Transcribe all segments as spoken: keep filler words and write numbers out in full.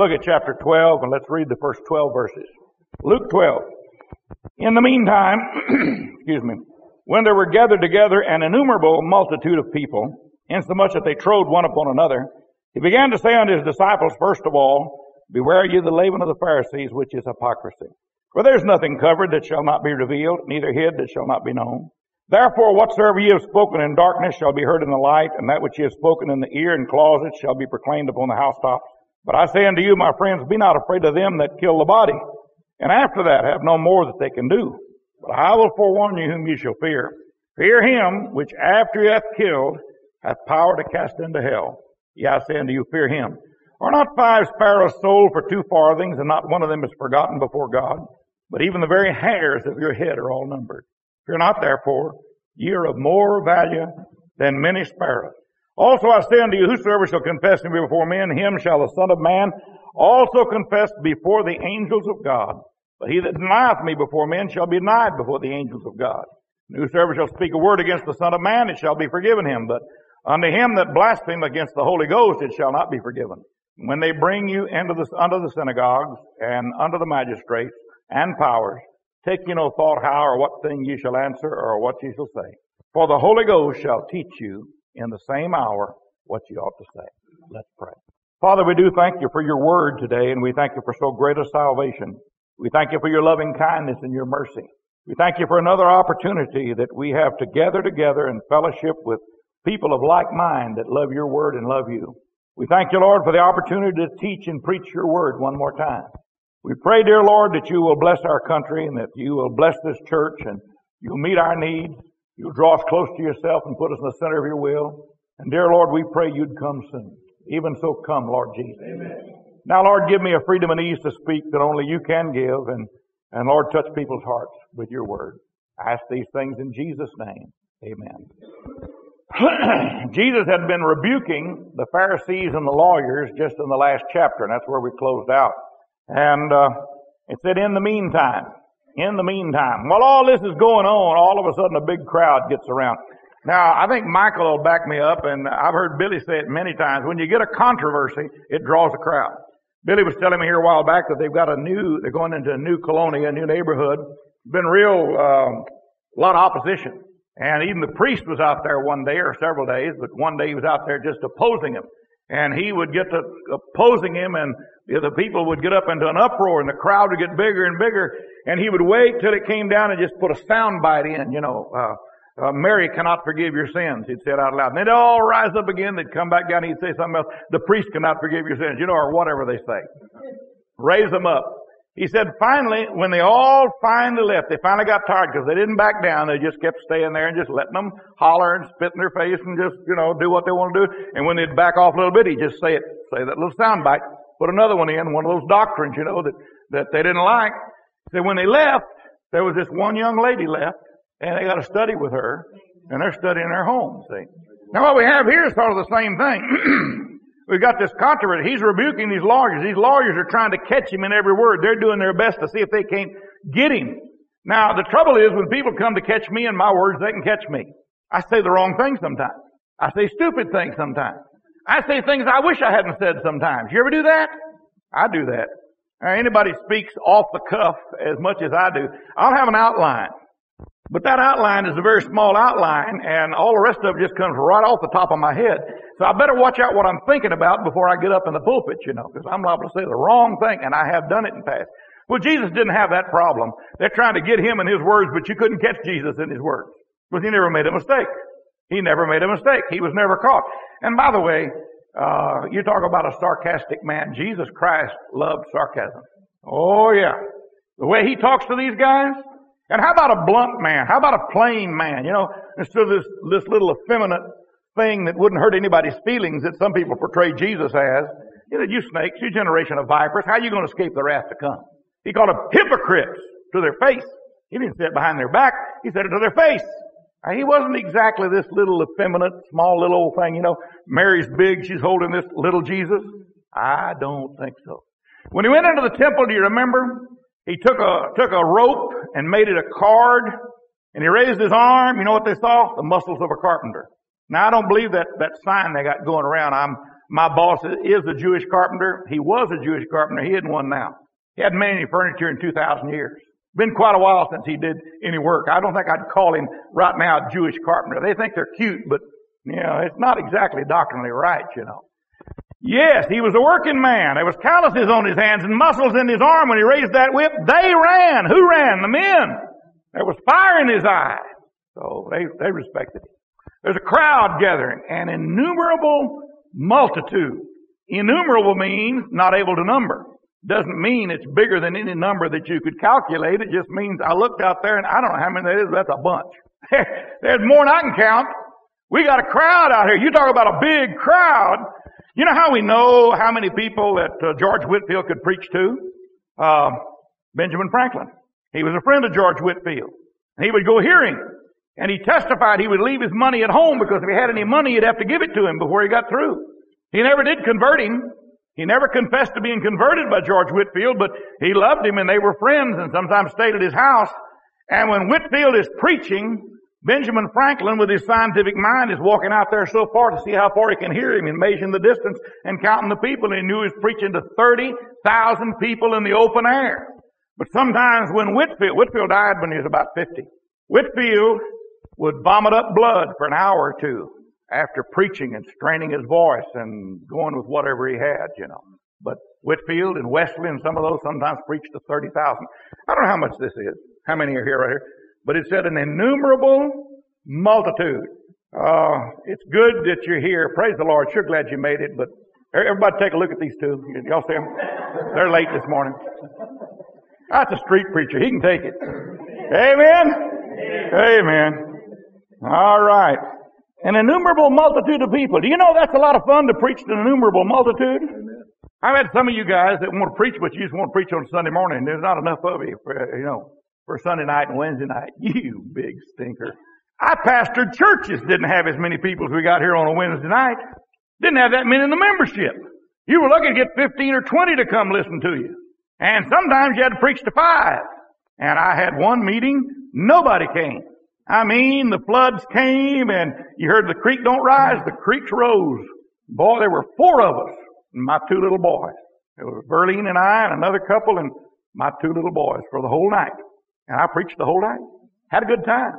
look at chapter twelve and let's read the first twelve verses. Luke twelve. In the meantime, excuse me, when there were gathered together an innumerable multitude of people, insomuch that they trode one upon another, he began to say unto his disciples, first of all, beware ye the leaven of the Pharisees, which is hypocrisy. For there is nothing covered that shall not be revealed, neither hid that shall not be known. Therefore whatsoever ye have spoken in darkness shall be heard in the light, and that which ye have spoken in the ear and closet shall be proclaimed upon the housetops. But I say unto you, my friends, be not afraid of them that kill the body, and after that have no more that they can do. But I will forewarn you whom you shall fear. Fear him which after he hath killed hath power to cast into hell. Yea, I say unto you, fear him. Are not five sparrows sold for two farthings, and not one of them is forgotten before God? But even the very hairs of your head are all numbered. Fear not therefore, ye are of more value than many sparrows. Also I say unto you, whosoever shall confess me before men, him shall the Son of Man also confess before the angels of God. But he that denieth me before men shall be denied before the angels of God. And whosoever shall speak a word against the Son of Man, it shall be forgiven him. But unto him that blasphemeth against the Holy Ghost, it shall not be forgiven. When they bring you into the, unto the synagogues and unto the magistrates and powers, take ye no thought how or what thing ye shall answer or what ye shall say. For the Holy Ghost shall teach you in the same hour what ye ought to say. Let's pray. Father, we do thank you for your word today, and we thank you for so great a salvation. We thank you for your loving kindness and your mercy. We thank you for another opportunity that we have to gather together in fellowship with people of like mind that love your word and love you. We thank you, Lord, for the opportunity to teach and preach your word one more time. We pray, dear Lord, that you will bless our country and that you will bless this church and you'll meet our needs. You'll draw us close to yourself and put us in the center of your will. And dear Lord, we pray you'd come soon. Even so come, Lord Jesus. Amen. Now, Lord, give me a freedom and ease to speak that only you can give. And, and Lord, touch people's hearts with your word. I ask these things in Jesus' name. Amen. Jesus had been rebuking the Pharisees and the lawyers just in the last chapter, and that's where we closed out. And uh, it said, in the meantime, in the meantime. While all this is going on, all of a sudden a big crowd gets around. Now, I think Michael will back me up, and I've heard Billy say it many times. When you get a controversy, it draws a crowd. Billy was telling me here a while back that they've got a new, they're going into a new colonia, a new neighborhood. Been real, um, a lot of opposition. And even the priest was out there one day or several days, but one day he was out there just opposing him. And he would get to opposing him, and the people would get up into an uproar, and the crowd would get bigger and bigger. And he would wait till it came down and just put a sound bite in, you know, uh, uh, Mary cannot forgive your sins, he'd say it out loud. And they'd all rise up again, they'd come back down, he'd say something else. The priest cannot forgive your sins, you know, or whatever they say. Raise them up. He said finally, when they all finally left, they finally got tired because they didn't back down. They just kept staying there and just letting them holler and spit in their face and just, you know, do what they want to do. And when they'd back off a little bit, he'd just say it, say that little sound bite, put another one in, one of those doctrines, you know, that, that they didn't like. So when they left, there was this one young lady left, and they got to study with her, and they're studying their home, see. Now what we have here is sort of the same thing. We've got this controversy. He's rebuking these lawyers. These lawyers are trying to catch him in every word. They're doing their best to see if they can't get him. Now, the trouble is when people come to catch me in my words, they can catch me. I say the wrong things sometimes. I say stupid things sometimes. I say things I wish I hadn't said sometimes. You ever do that? I do that. Or anybody speaks off the cuff as much as I do. I'll have an outline. But that outline is a very small outline, and all the rest of it just comes right off the top of my head. So I better watch out what I'm thinking about before I get up in the pulpit, you know, because I'm liable to say the wrong thing, and I have done it in the past. Well, Jesus didn't have that problem. They're trying to get him in his words, but you couldn't catch Jesus in his words. Because he never made a mistake. He never made a mistake. He was never caught. And by the way, uh, you talk about a sarcastic man. Jesus Christ loved sarcasm. Oh, yeah. The way he talks to these guys. And how about a blunt man? How about a plain man? You know, instead of this, this little effeminate thing that wouldn't hurt anybody's feelings that some people portray Jesus as. You know, you snakes, you generation of vipers, how are you going to escape the wrath to come? He called them hypocrites to their face. He didn't say it behind their back. He said it to their face. Now, he wasn't exactly this little effeminate, small little old thing. You know, Mary's big, she's holding this little Jesus. I don't think so. When he went into the temple, do you remember? He took a, took a rope and made it a cord, and he raised his arm. You know what they saw? The muscles of a carpenter. Now, I don't believe that, that sign they got going around, I'm My boss is a Jewish carpenter. He was a Jewish carpenter. He isn't one now. He hadn't made any furniture in two thousand years. Been quite a while since he did any work. I don't think I'd call him right now a Jewish carpenter. They think they're cute, but, you know, it's not exactly doctrinally right, you know. Yes, he was a working man. There was calluses on his hands and muscles in his arm when he raised that whip. They ran. Who ran? The men. There was fire in his eye. So they, they respected him. There's a crowd gathering, an innumerable multitude. Innumerable means not able to number. Doesn't mean it's bigger than any number that you could calculate. It just means I looked out there and I don't know how many that is, but that's a bunch. There's more than I can count. We got a crowd out here. You talk about a big crowd. You know how we know how many people that uh, George Whitefield could preach to? Uh, Benjamin Franklin. He was a friend of George Whitefield. And he would go hear him. And he testified he would leave his money at home because if he had any money, he'd have to give it to him before he got through. He never did convert him. He never confessed to being converted by George Whitefield, but he loved him and they were friends and sometimes stayed at his house. And when Whitefield is preaching, Benjamin Franklin, with his scientific mind, is walking out there so far to see how far he can hear him and measuring the distance and counting the people. And he knew he was preaching to thirty thousand people in the open air. But sometimes when Whitefield, Whitefield died when he was about fifty. Whitefield would vomit up blood for an hour or two after preaching and straining his voice and going with whatever he had, you know. But Whitefield and Wesley and some of those sometimes preached to thirty thousand. I don't know how much this is. How many are here right here? But it said an innumerable multitude. Uh, it's good that you're here. Praise the Lord. Sure glad you made it. But everybody take a look at these two. Y'all see them? They're late this morning. That's a street preacher. He can take it. Amen? Amen. All right. An innumerable multitude of people. Do you know that's a lot of fun to preach to an innumerable multitude? I've had some of you guys that want to preach, but you just want to preach on Sunday morning. There's not enough of you for, you know, for Sunday night and Wednesday night. You big stinker. I pastored churches, didn't have as many people as we got here on a Wednesday night. Didn't have that many in the membership. You were lucky to get fifteen or twenty to come listen to you. And sometimes you had to preach to five. And I had one meeting, nobody came. I mean, the floods came and you heard the creek don't rise, the creeks rose. Boy, there were four of us and my two little boys. It was Verlene and I and another couple and my two little boys for the whole night. And I preached the whole night. Had a good time.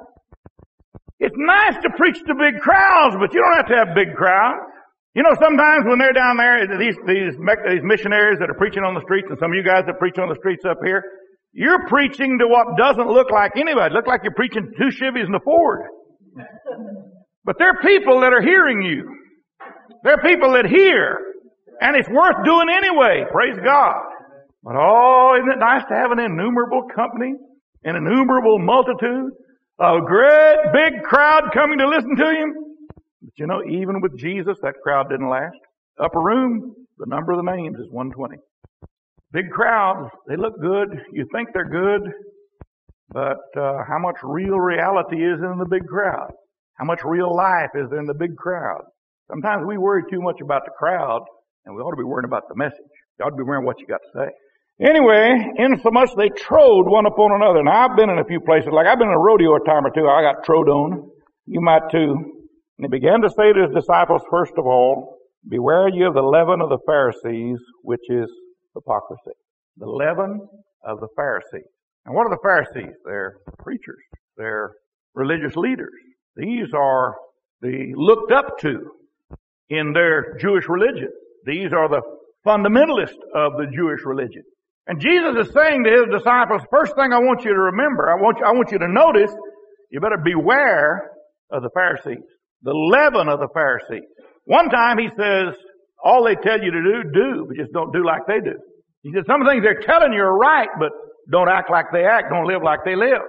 It's nice to preach to big crowds, but you don't have to have big crowds. You know, sometimes when they're down there, these, these, these missionaries that are preaching on the streets and some of you guys that preach on the streets up here, you're preaching to what doesn't look like anybody. It looks like you're preaching to two Chevys and a Ford. But there are people that are hearing you. There are people that hear. And it's worth doing anyway. Praise God. But oh, isn't it nice to have an innumerable company? An innumerable multitude? A great big crowd coming to listen to him? But you know, even with Jesus, that crowd didn't last. Upper room, the number of the names is one hundred twenty. Big crowds, they look good. You think they're good. But uh, how much real reality is in the big crowd? How much real life is in the big crowd? Sometimes we worry too much about the crowd, and we ought to be worrying about the message. You ought to be worrying what you got to say. Anyway, insomuch they trode one upon another. Now, I've been in a few places, like I've been in a rodeo a time or two. I got trode on. You might too. And he began to say to his disciples, first of all, beware ye of the leaven of the Pharisees, which is hypocrisy. The leaven of the Pharisees. And what are the Pharisees? They're preachers. They're religious leaders. These are the looked up to in their Jewish religion. These are the fundamentalists of the Jewish religion. And Jesus is saying to his disciples, first thing I want you to remember, I want you, I want you to notice, you better beware of the Pharisees. The leaven of the Pharisees. One time he says, all they tell you to do, do, but just don't do like they do. He said, some things they're telling you are right, but don't act like they act, don't live like they live.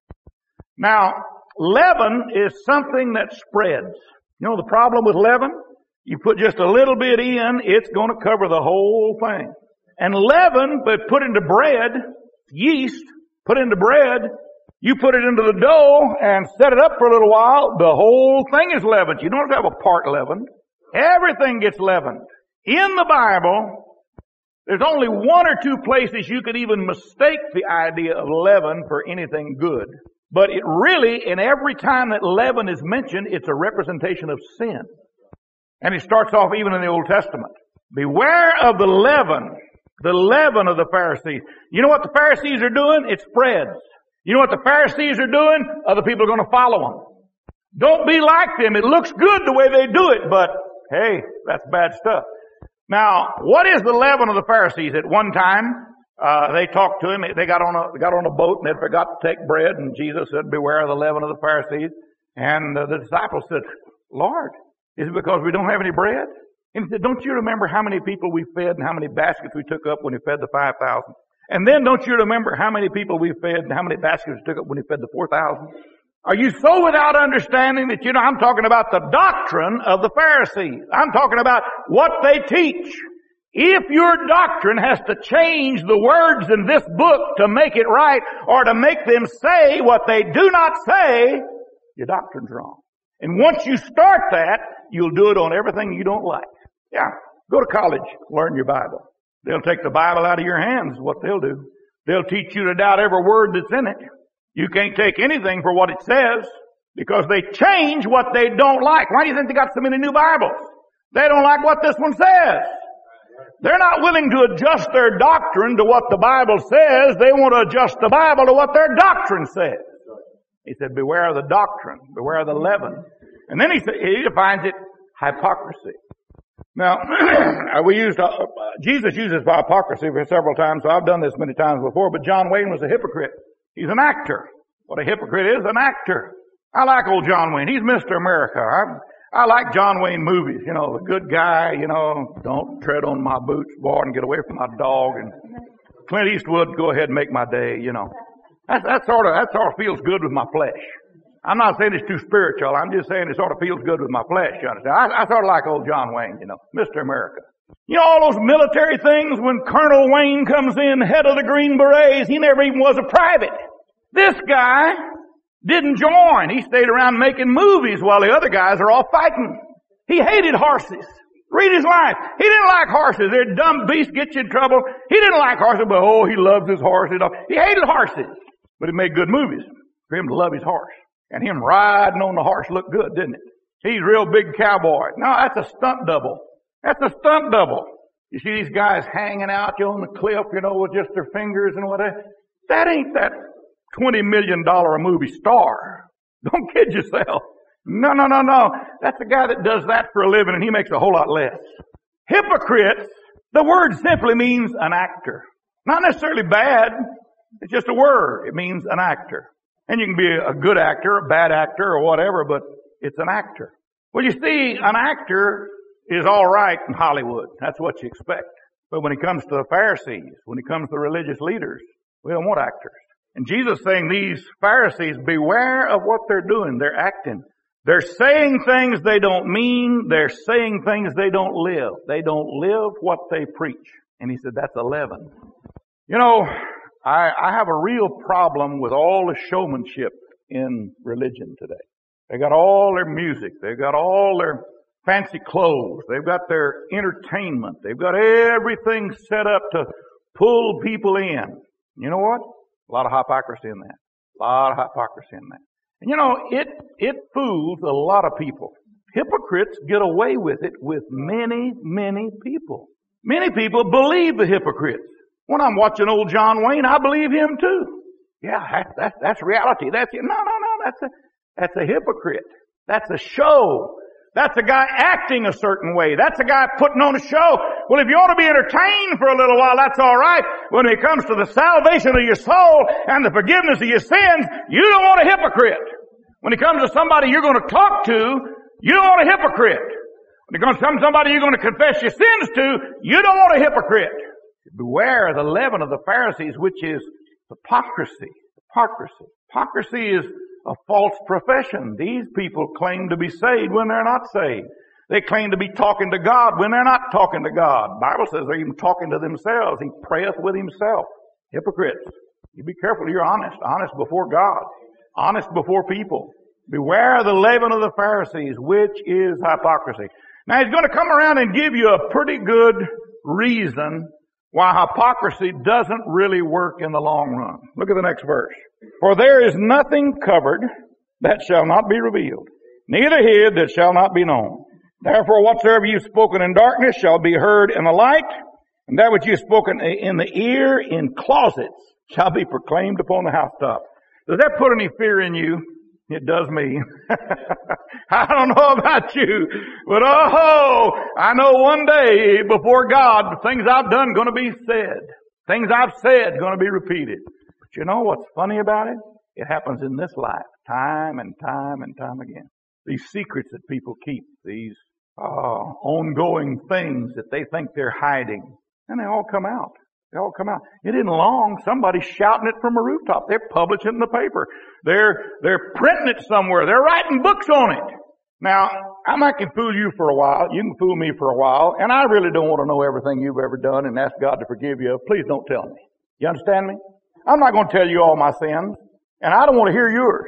Now, leaven is something that spreads. You know the problem with leaven? You put just a little bit in, it's going to cover the whole thing. And leaven, but put into bread, yeast, put into bread, you put it into the dough and set it up for a little while, the whole thing is leavened. You don't have a part leavened. Everything gets leavened. In the Bible, there's only one or two places you could even mistake the idea of leaven for anything good. But it really, in every time that leaven is mentioned, it's a representation of sin. And it starts off even in the Old Testament. Beware of the leaven, the leaven of the Pharisees. You know what the Pharisees are doing? It spreads. You know what the Pharisees are doing? Other people are going to follow them. Don't be like them. It looks good the way they do it, but hey, that's bad stuff. Now, what is the leaven of the Pharisees? At one time, uh, they talked to him. They got on a, they got on a boat and they forgot to take bread. And Jesus said, beware of the leaven of the Pharisees. And uh, the disciples said, Lord, is it because we don't have any bread? And he said, don't you remember how many people we fed and how many baskets we took up when we fed the five thousand? And then don't you remember how many people we fed and how many baskets we took up when we fed the four thousand? Are you so without understanding that, you know, I'm talking about the doctrine of the Pharisees. I'm talking about what they teach. If your doctrine has to change the words in this book to make it right or to make them say what they do not say, your doctrine's wrong. And once you start that, you'll do it on everything you don't like. Yeah, go to college, learn your Bible. They'll take the Bible out of your hands, is what they'll do. They'll teach you to doubt every word that's in it. You can't take anything for what it says because they change what they don't like. Why do you think they got so many new Bibles? They don't like what this one says. They're not willing to adjust their doctrine to what the Bible says. They want to adjust the Bible to what their doctrine says. He said, beware of the doctrine, beware of the leaven. And then he, he defines it hypocrisy. Now, we used, uh, Jesus uses hypocrisy for several times, so I've done this many times before, but John Wayne was a hypocrite. He's an actor. What a hypocrite is, an actor. I like old John Wayne. He's Mister America. I, I like John Wayne movies. You know, the good guy, you know, don't tread on my boots, boy, and get away from my dog. And Clint Eastwood, go ahead and make my day, you know. That, that sort of, that sort of feels good with my flesh. I'm not saying it's too spiritual. I'm just saying it sort of feels good with my flesh, you understand? I, I sort of like old John Wayne, you know, Mister America. You know, all those military things, when Colonel Wayne comes in, head of the Green Berets, he never even was a private. This guy didn't join. He stayed around making movies while the other guys are all fighting. He hated horses. Read his life. He didn't like horses. They're dumb beasts, get you in trouble. He didn't like horses, but oh, he loves his horses. He hated horses, but he made good movies for him to love his horse. And him riding on the horse looked good, didn't it? He's a real big cowboy. No, that's a stunt double. That's a stunt double. You see these guys hanging out you know, on the cliff, you know, with just their fingers and whatever. That ain't that twenty million dollars a movie star. Don't kid yourself. No, no, no, no. That's the guy that does that for a living and he makes a whole lot less. Hypocrites, the word simply means an actor. Not necessarily bad. It's just a word. It means an actor. And you can be a good actor, a bad actor, or whatever, but it's an actor. Well, you see, an actor is all right in Hollywood. That's what you expect. But when it comes to the Pharisees, when it comes to the religious leaders, we don't want actors. And Jesus is saying these Pharisees, beware of what they're doing. They're acting. They're saying things they don't mean. They're saying things they don't live. They don't live what they preach. And he said, that's a leaven. You know, I, I have a real problem with all the showmanship in religion today. They got all their music. They've got all their fancy clothes. They've got their entertainment. They've got everything set up to pull people in. You know what? A lot of hypocrisy in that. A lot of hypocrisy in that. And you know, it, it fools a lot of people. Hypocrites get away with it with many, many people. Many people believe the hypocrites. When I'm watching old John Wayne, I believe him too. Yeah, that's, that's, that's reality. That's it. No, no, no. That's a, that's a hypocrite. That's a show. That's a guy acting a certain way. That's a guy putting on a show. Well, if you want to be entertained for a little while, that's all right. When it comes to the salvation of your soul and the forgiveness of your sins, you don't want a hypocrite. When it comes to somebody you're going to talk to, you don't want a hypocrite. When it comes to somebody you're going to confess your sins to, you don't want a hypocrite. Beware the leaven of the Pharisees, which is hypocrisy. Hypocrisy. Hypocrisy is a false profession. These people claim to be saved when they're not saved. They claim to be talking to God when they're not talking to God. The Bible says they're even talking to themselves. He prayeth with himself. Hypocrites. You be careful you're honest. Honest before God. Honest before people. Beware the leaven of the Pharisees, which is hypocrisy. Now he's going to come around and give you a pretty good reason why hypocrisy doesn't really work in the long run. Look at the next verse. For there is nothing covered that shall not be revealed, neither hid that shall not be known. Therefore, whatsoever you've spoken in darkness shall be heard in the light, and that which you've spoken in the ear in closets shall be proclaimed upon the housetop. Does that put any fear in you? It does me. I don't know about you, but oh, I know one day before God, things I've done going to be said. Things I've said going to be repeated. But you know what's funny about it? It happens in this life, time and time and time again. These secrets that people keep, these uh, ongoing things that they think they're hiding, and they all come out. They all come out. It isn't long. Somebody's shouting it from a rooftop. They're publishing it in the paper. They're, they're printing it somewhere. They're writing books on it. Now, I might can fool you for a while. You can fool me for a while. And I really don't want to know everything you've ever done and ask God to forgive you. Please don't tell me. You understand me? I'm not going to tell you all my sins. And I don't want to hear yours.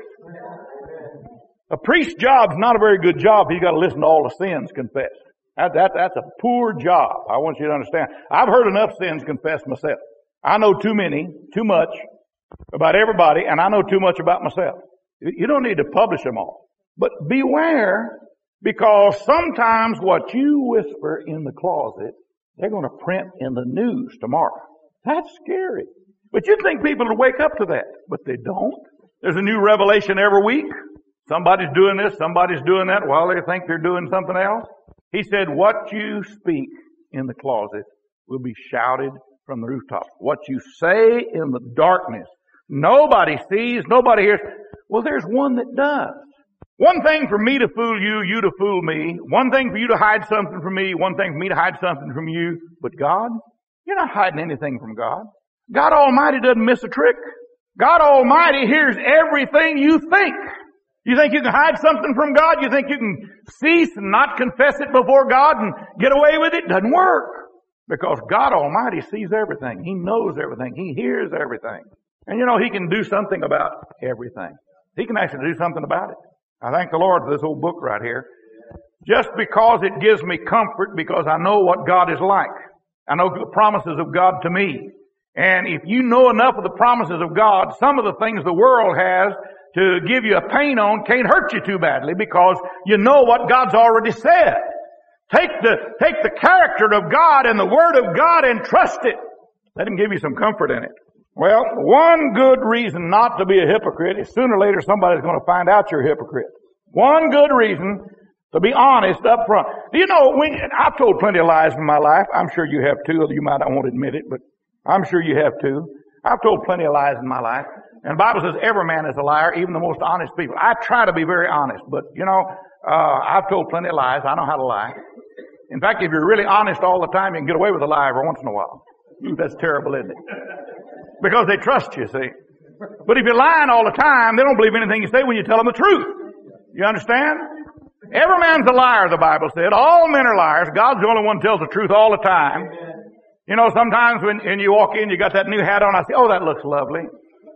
A priest's job's not a very good job if you got to listen to all the sins confessed. That, that, that's a poor job. I want you to understand. I've heard enough sins confessed myself. I know too many, too much about everybody, and I know too much about myself. You don't need to publish them all. But beware, because sometimes what you whisper in the closet, they're going to print in the news tomorrow. That's scary. But you'd think people would wake up to that, but they don't. There's a new revelation every week. Somebody's doing this, somebody's doing that while they think they're doing something else. He said, what you speak in the closet will be shouted from the rooftop. What you say in the darkness, nobody sees, nobody hears. Well, there's one that does. One thing for me to fool you, you to fool me. One thing for you to hide something from me, one thing for me to hide something from you. But God, you're not hiding anything from God. God Almighty doesn't miss a trick. God Almighty hears everything you think. You think you can hide something from God? You think you can cease and not confess it before God and get away with it? Doesn't work. Because God Almighty sees everything. He knows everything. He hears everything. And you know, He can do something about everything. He can actually do something about it. I thank the Lord for this old book right here. Just because it gives me comfort because I know what God is like. I know the promises of God to me. And if you know enough of the promises of God, some of the things the world has to give you a pain on can't hurt you too badly because you know what God's already said. Take the, take the character of God and the Word of God and trust it. Let Him give you some comfort in it. Well, one good reason not to be a hypocrite is sooner or later somebody's going to find out you're a hypocrite. One good reason to be honest up front. Do you know, when, I've told plenty of lies in my life. I'm sure you have too. You might not want to admit it, but I'm sure you have too. I've told plenty of lies in my life. And the Bible says every man is a liar, even the most honest people. I try to be very honest, but you know, uh, I've told plenty of lies. I know how to lie. In fact, if you're really honest all the time, you can get away with a lie every once in a while. That's terrible, isn't it? Because they trust you, see. But if you're lying all the time, they don't believe anything you say when you tell them the truth. You understand? Every man's a liar, the Bible said. All men are liars. God's the only one who tells the truth all the time. You know, sometimes when, when you walk in, you got that new hat on, I say, oh, that looks lovely.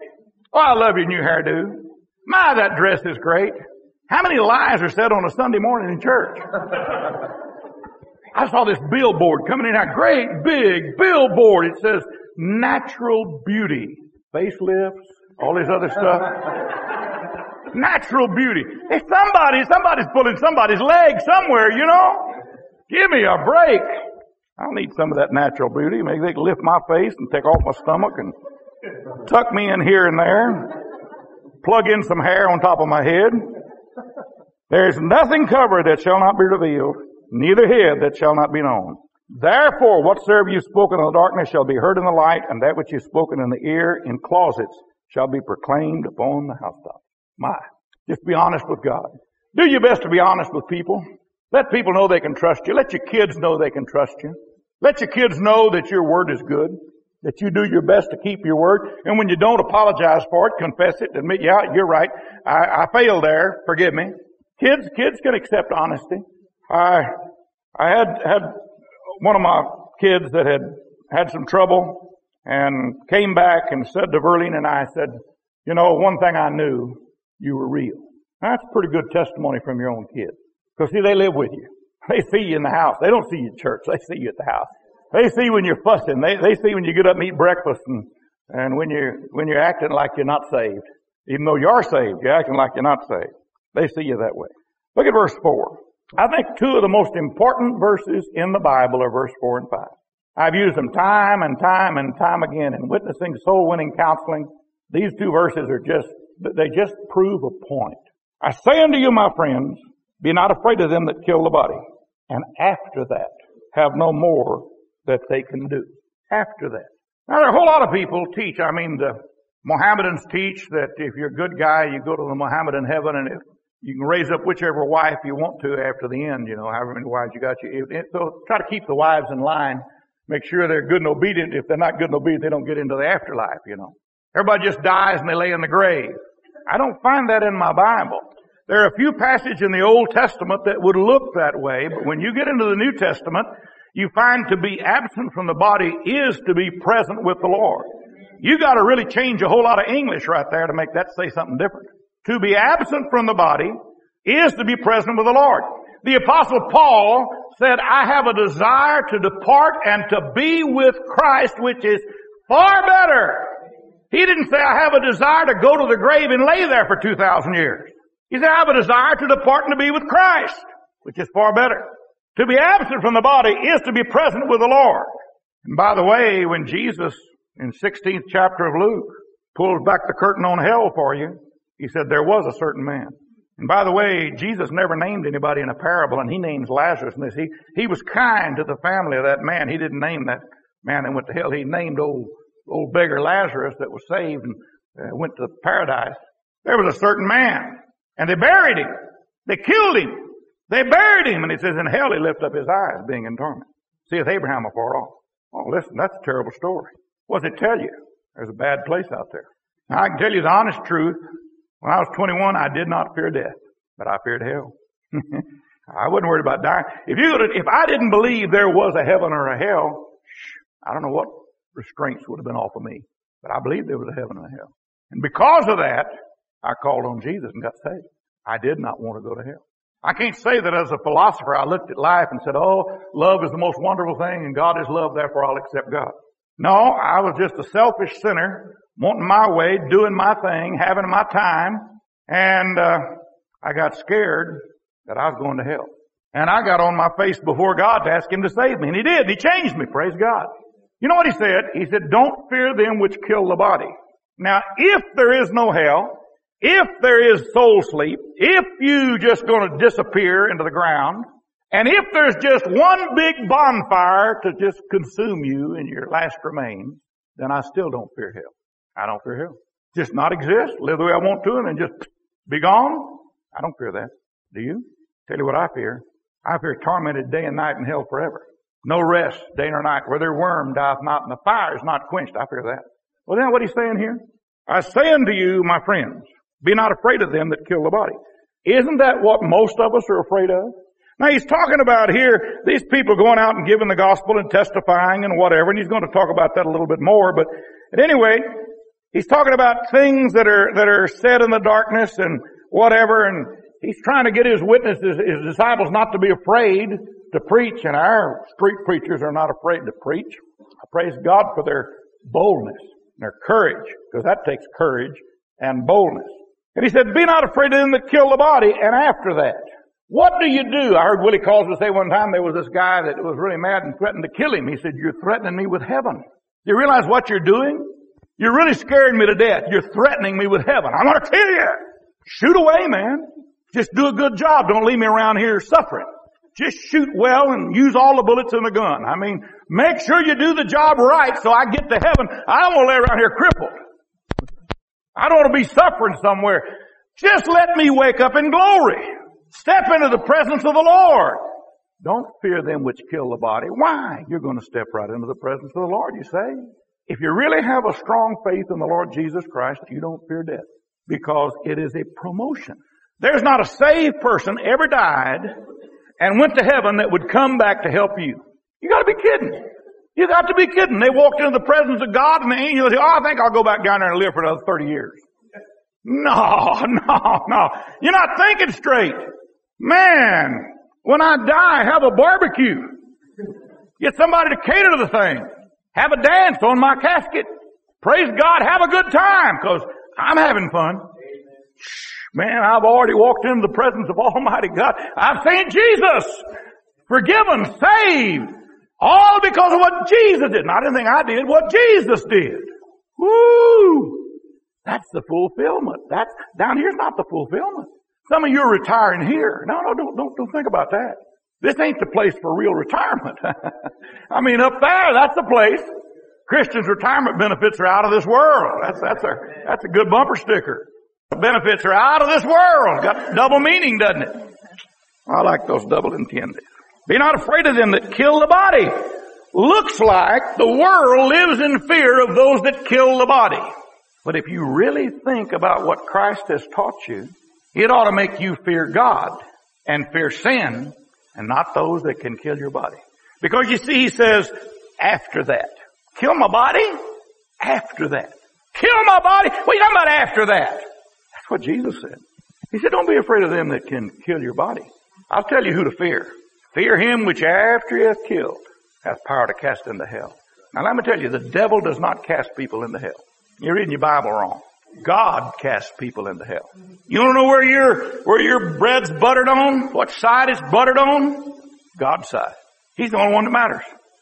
Oh, I love your new hairdo. My, that dress is great. How many lies are said on a Sunday morning in church? I saw this billboard coming in, a great big billboard. It says, natural beauty. Facelifts, all this other stuff. Natural beauty. Hey, somebody, somebody's pulling somebody's leg somewhere, you know? Give me a break. I'll need some of that natural beauty. Maybe they can lift my face and take off my stomach and tuck me in here and there. Plug in some hair on top of my head. There is nothing covered that shall not be revealed, neither hid that shall not be known. Therefore, whatsoever you've spoken in the darkness shall be heard in the light, and that which you've spoken in the ear in closets shall be proclaimed upon the housetop. My, just be honest with God. Do your best to be honest with people. Let people know they can trust you. Let your kids know they can trust you. Let your kids know that your word is good, that you do your best to keep your word. And when you don't, apologize for it, confess it, admit, yeah, you're right. I, I failed there. Forgive me. Kids, kids can accept honesty. I, I had, had one of my kids that had had some trouble and came back and said to Verlene and I, said, you know, one thing I knew, you were real. That's a pretty good testimony from your own kids. Because see, they live with you. They see you in the house. They don't see you at church. They see you at the house. They see when you're fussing. They, they see when you get up and eat breakfast and, and when you're, when you're acting like you're not saved. Even though you are saved, you're acting like you're not saved. They see you that way. Look at verse four. I think two of the most important verses in the Bible are verse four and five. I've used them time and time and time again in witnessing, soul winning counseling. These two verses are just, they just prove a point. I say unto you, my friends, be not afraid of them that kill the body, and after that have no more that they can do. After that. Now there are a whole lot of people teach, I mean the Mohammedans teach that if you're a good guy, you go to the Mohammedan heaven, and if you can raise up whichever wife you want to after the end, you know, however many wives you got. You, so try to keep the wives in line. Make sure they're good and obedient. If they're not good and obedient, they don't get into the afterlife, you know. Everybody just dies and they lay in the grave. I don't find that in my Bible. There are a few passages in the Old Testament that would look that way, but when you get into the New Testament, you find to be absent from the body is to be present with the Lord. You got to really change a whole lot of English right there to make that say something different. To be absent from the body is to be present with the Lord. The Apostle Paul said, I have a desire to depart and to be with Christ, which is far better. He didn't say, I have a desire to go to the grave and lay there for two thousand years. He said, I have a desire to depart and to be with Christ, which is far better. To be absent from the body is to be present with the Lord. And by the way, when Jesus, in sixteenth chapter of Luke, pulls back the curtain on hell for you, he said there was a certain man. And by the way, Jesus never named anybody in a parable, and he names Lazarus in this. He, he was kind to the family of that man. He didn't name that man that went to hell. He named old, old beggar Lazarus that was saved and uh, went to paradise. There was a certain man, and they buried him. They killed him. They buried him, and it says in hell he lifted up his eyes, being in torment. Seeth Abraham afar off. Oh, listen, that's a terrible story. What does it tell you? There's a bad place out there. Now, I can tell you the honest truth. When I was twenty-one, I did not fear death, but I feared hell. I wasn't worried about dying. If you could, if I didn't believe there was a heaven or a hell, I don't know what restraints would have been off of me, but I believed there was a heaven and a hell. And because of that, I called on Jesus and got saved. I did not want to go to hell. I can't say that as a philosopher I looked at life and said, oh, love is the most wonderful thing and God is love, therefore I'll accept God. No, I was just a selfish sinner, wanting my way, doing my thing, having my time, and uh I got scared that I was going to hell. And I got on my face before God to ask Him to save me, and He did. And He changed me, praise God. You know what He said? He said, don't fear them which kill the body. Now, if there is no hell, if there is soul sleep, if you just going to disappear into the ground, and if there's just one big bonfire to just consume you in your last remains, then I still don't fear hell. I don't fear hell. Just not exist, live the way I want to, and then just be gone. I don't fear that. Do you? Tell you what I fear. I fear tormented day and night in hell forever. No rest, day nor night, where their worm dieth not, and the fire is not quenched. I fear that. Well, then what he's saying here? I say unto you, my friends, be not afraid of them that kill the body. Isn't that what most of us are afraid of? Now he's talking about here, these people going out and giving the gospel and testifying and whatever, and he's going to talk about that a little bit more, but at any rate, he's talking about things that are, that are said in the darkness and whatever, and he's trying to get his witnesses, his disciples not to be afraid to preach, and our street preachers are not afraid to preach. I praise God for their boldness, and their courage, because that takes courage and boldness. And he said, be not afraid of them that kill the body, and after that, what do you do? I heard Willie Causey say one time there was this guy that was really mad and threatened to kill him. He said, you're threatening me with heaven. Do you realize what you're doing? You're really scaring me to death. You're threatening me with heaven. I'm going to kill you. Shoot away, man. Just do a good job. Don't leave me around here suffering. Just shoot well and use all the bullets in the gun. I mean, make sure you do the job right so I get to heaven. I don't want to lay around here crippled. I don't want to be suffering somewhere. Just let me wake up in glory. Step into the presence of the Lord. Don't fear them which kill the body. Why? You're going to step right into the presence of the Lord, you say. If you really have a strong faith in the Lord Jesus Christ, you don't fear death. Because it is a promotion. There's not a saved person ever died and went to heaven that would come back to help you. You got to be kidding. You got to be kidding. They walked into the presence of God and the angel said, oh, I think I'll go back down there and live for another thirty years. No, no, no. You're not thinking straight. Man, when I die, have a barbecue. Get somebody to cater to the thing. Have a dance on my casket. Praise God, have a good time, because I'm having fun. Man, I've already walked into the presence of Almighty God. I've seen Jesus. Forgiven, saved. All because of what Jesus did. Not anything I did, what Jesus did. Woo! That's the fulfillment. That's, down here's not the fulfillment. Some of you are retiring here. No, no, don't, don't, don't think about that. This ain't the place for real retirement. I mean, up there, that's the place. Christians' retirement benefits are out of this world. That's, that's a, that's a good bumper sticker. The benefits are out of this world. Got double meaning, doesn't it? I like those double intended. Be not afraid of them that kill the body. Looks like the world lives in fear of those that kill the body. But if you really think about what Christ has taught you, it ought to make you fear God and fear sin and not those that can kill your body. Because you see, he says, after that. Kill my body? After that. Kill my body? What are you talking about after that? That's what Jesus said. He said, don't be afraid of them that can kill your body. I'll tell you who to fear. Fear him which after he hath killed hath power to cast into hell. Now let me tell you, the devil does not cast people into hell. You're reading your Bible wrong. God casts people into hell. You don't know where your, where your bread's buttered on? What side it's buttered on? God's side. He's the only one that matters.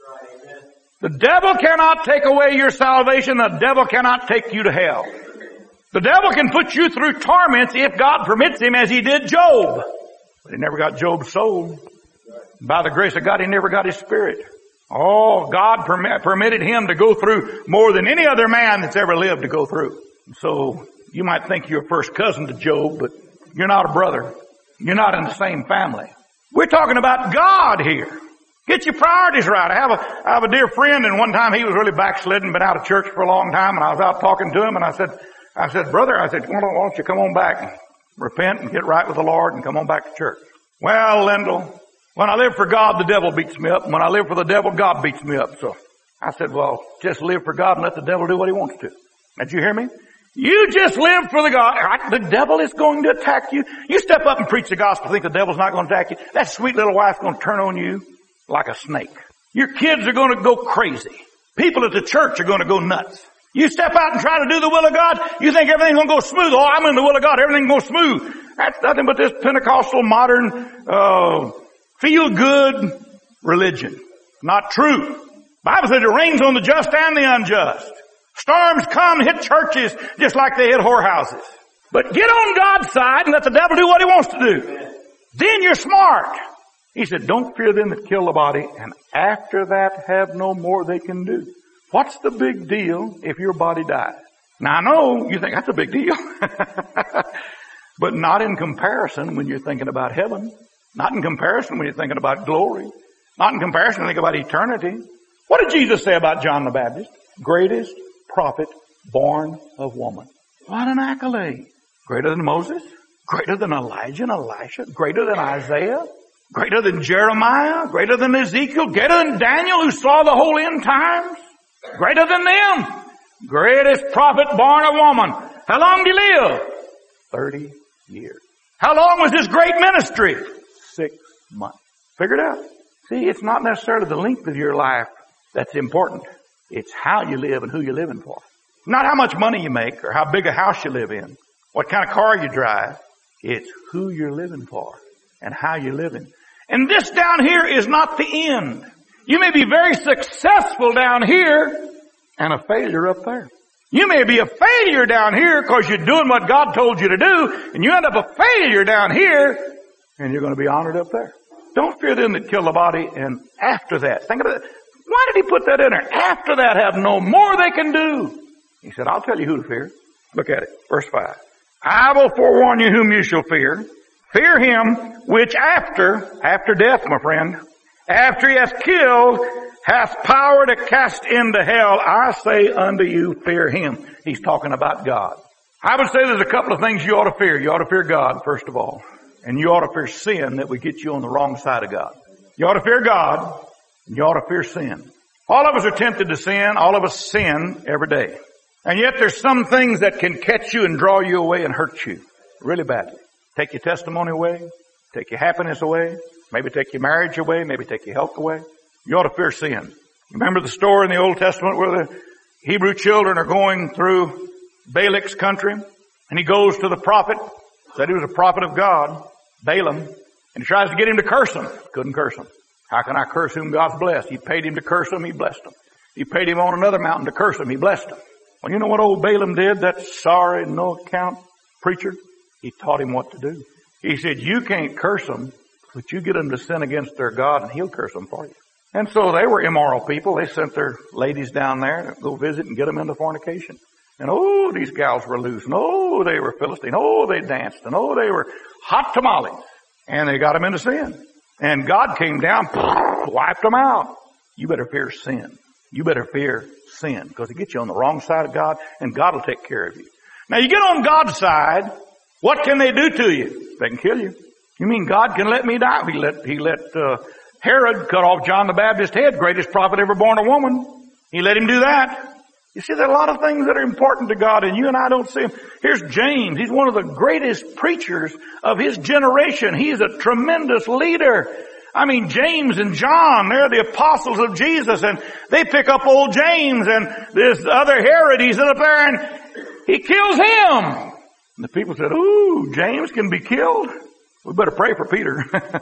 The devil cannot take away your salvation. The devil cannot take you to hell. The devil can put you through torments if God permits him, as he did Job. But he never got Job's soul. By the grace of God, he never got his spirit. Oh, God perm- permitted him to go through more than any other man that's ever lived to go through. So you might think you're a first cousin to Job, but you're not a brother. You're not in the same family. We're talking about God here. Get your priorities right. I have a, I have a dear friend, and one time he was really backslidden, been out of church for a long time, and I was out talking to him, and I said, I said, brother, I said, why don't, why don't you come on back and repent and get right with the Lord and come on back to church? Well, Lendl, when I live for God, the devil beats me up, and when I live for the devil, God beats me up. So I said, well, just live for God and let the devil do what he wants to. Did you hear me? You just live for the God. The devil is going to attack you. You step up and preach the gospel, think the devil's not going to attack you. That sweet little wife's going to turn on you like a snake. Your kids are going to go crazy. People at the church are going to go nuts. You step out and try to do the will of God, you think everything's going to go smooth. Oh, I'm in the will of God. Everything's going smooth. That's nothing but this Pentecostal modern, uh, feel-good religion. Not true. The Bible says it rains on the just and the unjust. Storms come, hit churches just like they hit whorehouses. But get on God's side and let the devil do what he wants to do. Then you're smart. He said, don't fear them that kill the body, and after that have no more they can do. What's the big deal if your body dies? Now I know you think that's a big deal. But not in comparison when you're thinking about heaven. Not in comparison when you're thinking about glory. Not in comparison when you think about eternity. What did Jesus say about John the Baptist? Greatest prophet born of woman. What an accolade. Greater than Moses, greater than Elijah and Elisha, greater than Isaiah, greater than Jeremiah, greater than Ezekiel, greater than Daniel who saw the whole end times, greater than them. Greatest prophet born of woman. How long did he live? Thirty years. How long was his great ministry? Six months. Figure it out. See, it's not necessarily the length of your life that's important. It's how you live and who you're living for. Not how much money you make or how big a house you live in, what kind of car you drive. It's who you're living for and how you're living. And this down here is not the end. You may be very successful down here and a failure up there. You may be a failure down here because you're doing what God told you to do, and you end up a failure down here, and you're going to be honored up there. Don't fear them that kill the body, and after that, think about it. Why did he put that in there? After that have no more they can do. He said, I'll tell you who to fear. Look at it. Verse five. I will forewarn you whom you shall fear. Fear him which after, after death, my friend, after he hath killed, hath power to cast into hell. I say unto you, fear him. He's talking about God. I would say there's a couple of things you ought to fear. You ought to fear God, first of all. And you ought to fear sin that would get you on the wrong side of God. You ought to fear God. You ought to fear sin. All of us are tempted to sin. All of us sin every day. And yet there's some things that can catch you and draw you away and hurt you really badly. Take your testimony away. Take your happiness away. Maybe take your marriage away. Maybe take your health away. You ought to fear sin. Remember the story in the Old Testament where the Hebrew children are going through Balak's country, and he goes to the prophet Said he was a prophet of God, Balaam, and he tries to get him to curse him. Couldn't curse him. How can I curse whom God's blessed? He paid him to curse him, he blessed him. He paid him on another mountain to curse him, he blessed him. Well, you know what old Balaam did, that sorry, no-account preacher? He taught him what to do. He said, you can't curse them, but you get them to sin against their God and he'll curse them for you. And so they were immoral people. They sent their ladies down there to go visit and get them into fornication. And oh, these gals were loose. And oh, they were Philistine. Oh, they danced. And oh, they were hot tamales. And they got them into sin. And God came down, wiped them out. You better fear sin. You better fear sin because it gets you on the wrong side of God and God will take care of you. Now you get on God's side, what can they do to you? They can kill you. You mean God can let me die? He let, he let, uh, Herod cut off John the Baptist's head, greatest prophet ever born of woman. He let him do that. You see, there are a lot of things that are important to God, and you and I don't see them. Here's James. He's one of the greatest preachers of his generation. He's a tremendous leader. I mean, James and John, they're the apostles of Jesus, and they pick up old James, and this other Herod, he's up there, and he kills him. And the people said, ooh, James can be killed? We better pray for Peter.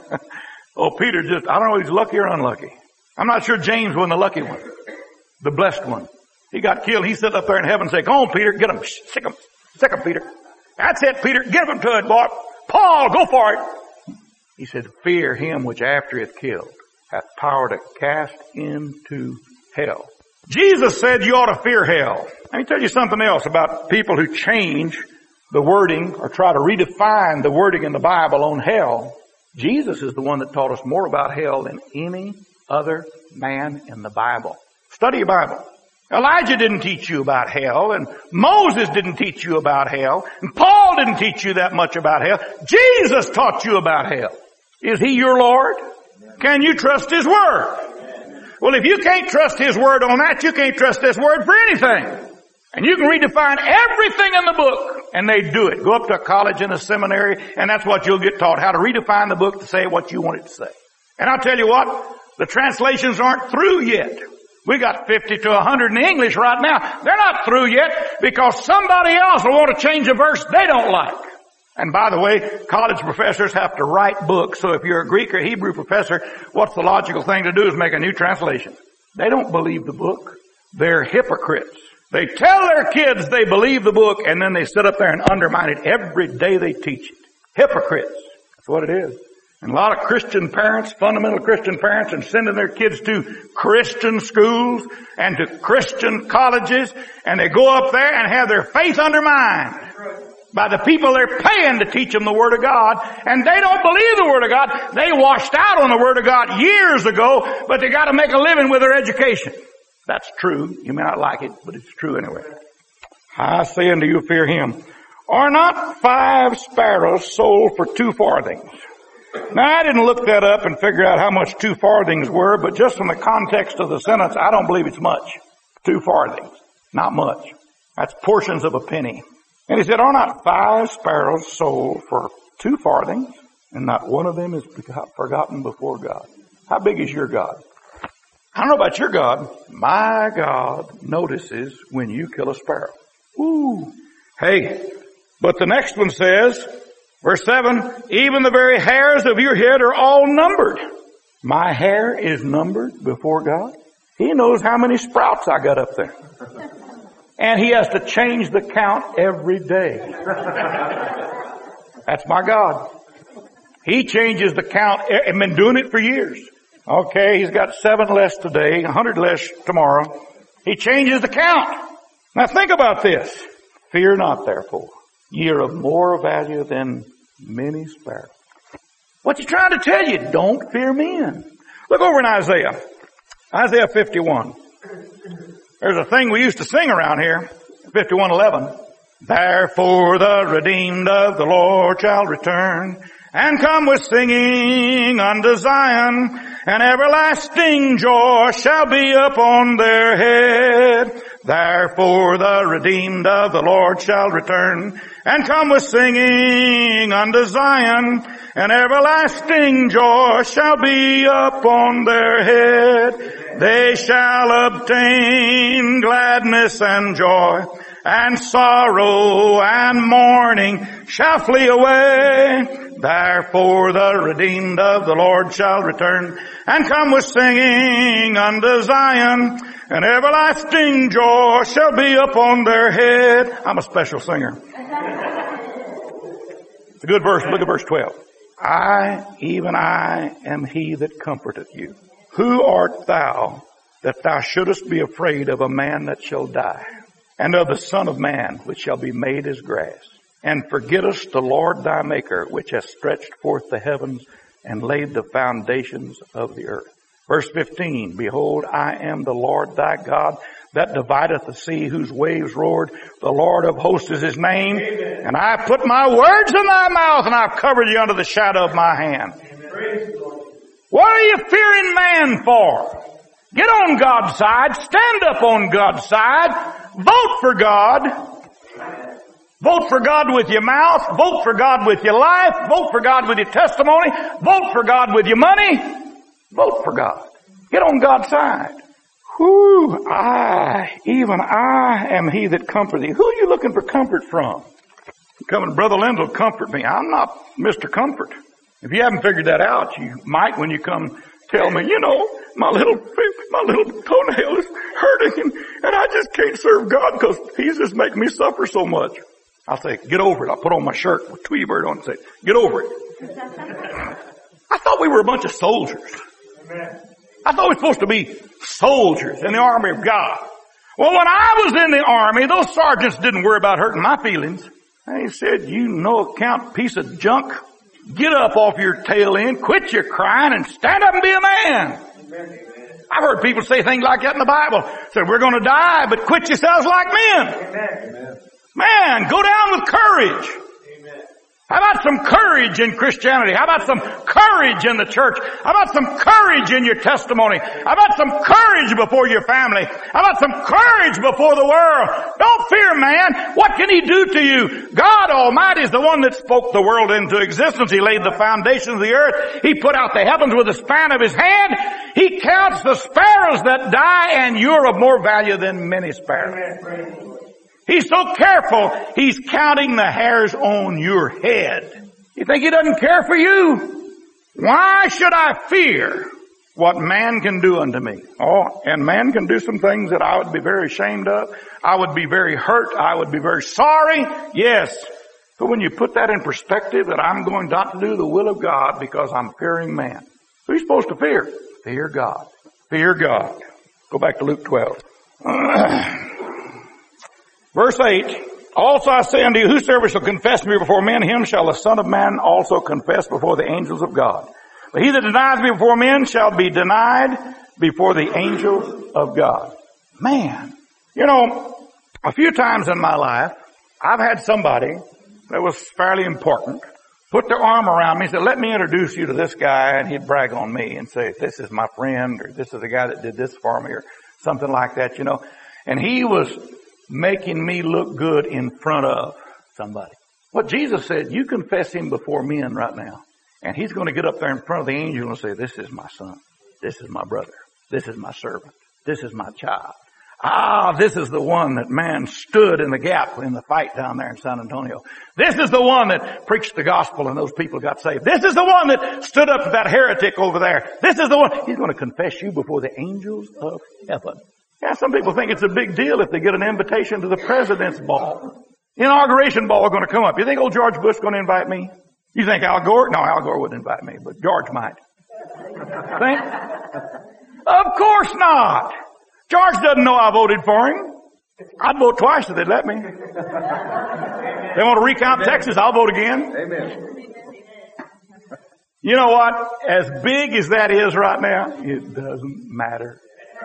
Oh, Peter just, I don't know if he's lucky or unlucky. I'm not sure James wasn't the lucky one, the blessed one. He got killed. He sat up there in heaven and said, go on, Peter, get him. Sick him. Sick him, Peter. That's it, Peter. Give him to it, boy. Paul, go for it. He said, fear him which after he hath killed hath power to cast into hell. Jesus said you ought to fear hell. Let me tell you something else about people who change the wording or try to redefine the wording in the Bible on hell. Jesus is the one that taught us more about hell than any other man in the Bible. Study your Bible. Elijah didn't teach you about hell, and Moses didn't teach you about hell, and Paul didn't teach you that much about hell. Jesus taught you about hell. Is he your Lord? Can you trust his word? Well, if you can't trust his word on that, you can't trust this word for anything. And you can redefine everything in the book, and they do it. Go up to a college and a seminary, and that's what you'll get taught, how to redefine the book to say what you want it to say. And I'll tell you what, the translations aren't through yet. We got fifty to a hundred in English right now. They're not through yet because somebody else will want to change a verse they don't like. And by the way, college professors have to write books, so if you're a Greek or Hebrew professor, what's the logical thing to do is make a new translation. They don't believe the book. They're hypocrites. They tell their kids they believe the book, and then they sit up there and undermine it every day they teach it. Hypocrites. That's what it is. And a lot of Christian parents, fundamental Christian parents, are sending their kids to Christian schools and to Christian colleges, and they go up there and have their faith undermined by the people they're paying to teach them the Word of God, and they don't believe the Word of God. They washed out on the Word of God years ago, but they got to make a living with their education. That's true. You may not like it, but it's true anyway. I say unto you, fear him. Are not five sparrows sold for two farthings? Now, I didn't look that up and figure out how much two farthings were, but just from the context of the sentence, I don't believe it's much. Two farthings. Not much. That's portions of a penny. And he said, are not five sparrows sold for two farthings, and not one of them is forgotten before God? How big is your God? I don't know about your God. My God notices when you kill a sparrow. Ooh. Hey, but the next one says, verse seven, even the very hairs of your head are all numbered. My hair is numbered before God. He knows how many sprouts I got up there. And he has to change the count every day. That's my God. He changes the count. I've been doing it for years. Okay, he's got seven less today, a hundred less tomorrow. He changes the count. Now think about this. Fear not, therefore. Ye are of more value than many sparrows. What's he trying to tell you? Don't fear men. Look over in Isaiah. Isaiah fifty-one. There's a thing we used to sing around here. fifty-one eleven. Therefore the redeemed of the Lord shall return and come with singing unto Zion, and everlasting joy shall be upon their head. Therefore the redeemed of the Lord shall return and come with singing unto Zion, and everlasting joy shall be upon their head. They shall obtain gladness and joy, and sorrow and mourning shall flee away. Therefore the redeemed of the Lord shall return and come with singing unto Zion, and everlasting joy shall be upon their head. I'm a special singer. It's a good verse. Look at verse twelve. I, even I, am he that comforteth you. Who art thou that thou shouldest be afraid of a man that shall die, and of the Son of Man which shall be made as grass? And forgettest the Lord thy Maker, which hath stretched forth the heavens and laid the foundations of the earth. Verse fifteen, behold, I am the Lord thy God, that divideth the sea, whose waves roared. The Lord of hosts is his name. Amen. And I put my words in thy mouth, and I've covered you under the shadow of my hand. Amen. What are you fearing man for? Get on God's side. Stand up on God's side. Vote for God. Vote for God with your mouth. Vote for God with your life. Vote for God with your testimony. Vote for God with your money. Vote for God. Get on God's side. Who I, even I, am he that comfort thee. Who are you looking for comfort from? Coming, Brother Lynn will comfort me. I'm not Mister Comfort. If you haven't figured that out, you might when you come tell me, you know, my little, my little toenail is hurting and, and I just can't serve God because he's just making me suffer so much. I'll say, get over it. I'll put on my shirt with Tweety Bird on and say, get over it. I thought we were a bunch of soldiers. Amen. I thought we were supposed to be soldiers in the army of God. Well, when I was in the army, those sergeants didn't worry about hurting my feelings. They said, you no account piece of junk, get up off your tail end, quit your crying, and stand up and be a man. Amen. I've heard people say things like that in the Bible. Said, we're going to die, but quit yourselves like men. Amen. Man, go down with courage. How about some courage in Christianity? How about some courage in the church? How about some courage in your testimony? How about some courage before your family? How about some courage before the world? Don't fear man. What can he do to you? God Almighty is the one that spoke the world into existence. He laid the foundations of the earth. He put out the heavens with the span of his hand. He counts the sparrows that die, and you're of more value than many sparrows. He's so careful, he's counting the hairs on your head. You think he doesn't care for you? Why should I fear what man can do unto me? Oh, and man can do some things that I would be very ashamed of. I would be very hurt. I would be very sorry. Yes. But when you put that in perspective, that I'm going not to do the will of God because I'm fearing man. Who are you supposed to fear? Fear God. Fear God. Go back to Luke twelve. Verse eight, also I say unto you, whosoever shall confess me before men, him shall the Son of Man also confess before the angels of God. But he that denies me before men shall be denied before the angels of God. Man, you know, a few times in my life, I've had somebody that was fairly important put their arm around me and said, let me introduce you to this guy, and he'd brag on me and say, this is my friend, or this is the guy that did this for me, or something like that, you know. And he was making me look good in front of somebody. What Jesus said, you confess him before men right now, and he's going to get up there in front of the angel and say, this is my son. This is my brother. This is my servant. This is my child. Ah, this is the one that man stood in the gap in the fight down there in San Antonio. This is the one that preached the gospel and those people got saved. This is the one that stood up to that heretic over there. This is the one. He's going to confess you before the angels of heaven. Yeah, some people think it's a big deal if they get an invitation to the president's ball. Inauguration ball is going to come up. You think old George Bush is going to invite me? You think Al Gore? No, Al Gore wouldn't invite me, but George might. Think? Of course not. George doesn't know I voted for him. I'd vote twice if they'd let me. They want to recount Amen. Texas, I'll vote again. Amen. You know what? As big as that is right now, it doesn't matter.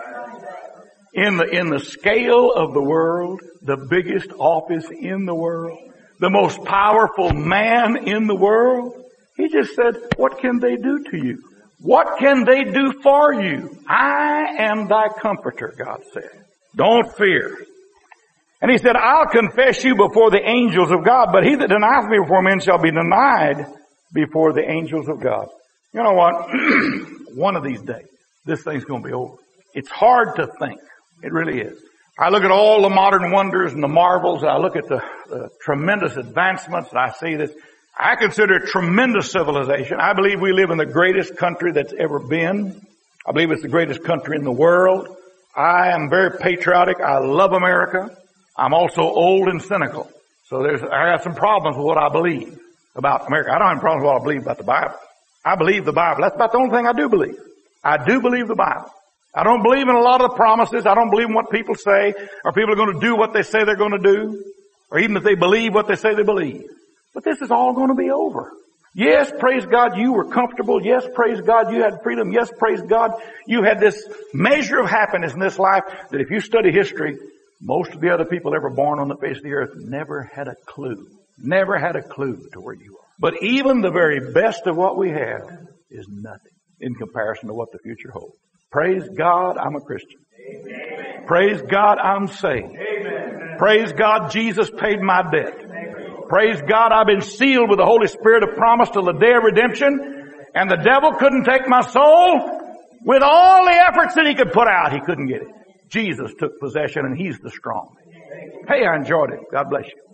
In the, in the scale of the world, the biggest office in the world, the most powerful man in the world, he just said, what can they do to you? What can they do for you? I am thy comforter, God said. Don't fear. And he said, I'll confess you before the angels of God, but he that denies me before men shall be denied before the angels of God. You know what? One of these days, this thing's going to be over. It's hard to think. It really is. I look at all the modern wonders and the marvels, and I look at the, the tremendous advancements, and I see this. I consider it tremendous civilization. I believe we live in the greatest country that's ever been. I believe it's the greatest country in the world. I am very patriotic. I love America. I'm also old and cynical. So there's, I have some problems with what I believe about America. I don't have any problems with what I believe about the Bible. I believe the Bible. That's about the only thing I do believe. I do believe the Bible. I don't believe in a lot of the promises. I don't believe in what people say, or people are going to do what they say they're going to do, or even if they believe what they say they believe. But this is all going to be over. Yes, praise God, you were comfortable. Yes, praise God, you had freedom. Yes, praise God, you had this measure of happiness in this life that if you study history, most of the other people ever born on the face of the earth never had a clue. Never had a clue to where you are. But even the very best of what we have is nothing in comparison to what the future holds. Praise God, I'm a Christian. Amen. Praise God, I'm saved. Amen. Praise God, Jesus paid my debt. Amen. Praise God, I've been sealed with the Holy Spirit of promise till the day of redemption. And the devil couldn't take my soul. With all the efforts that he could put out, he couldn't get it. Jesus took possession, and he's the strong. Hey, I enjoyed it. God bless you.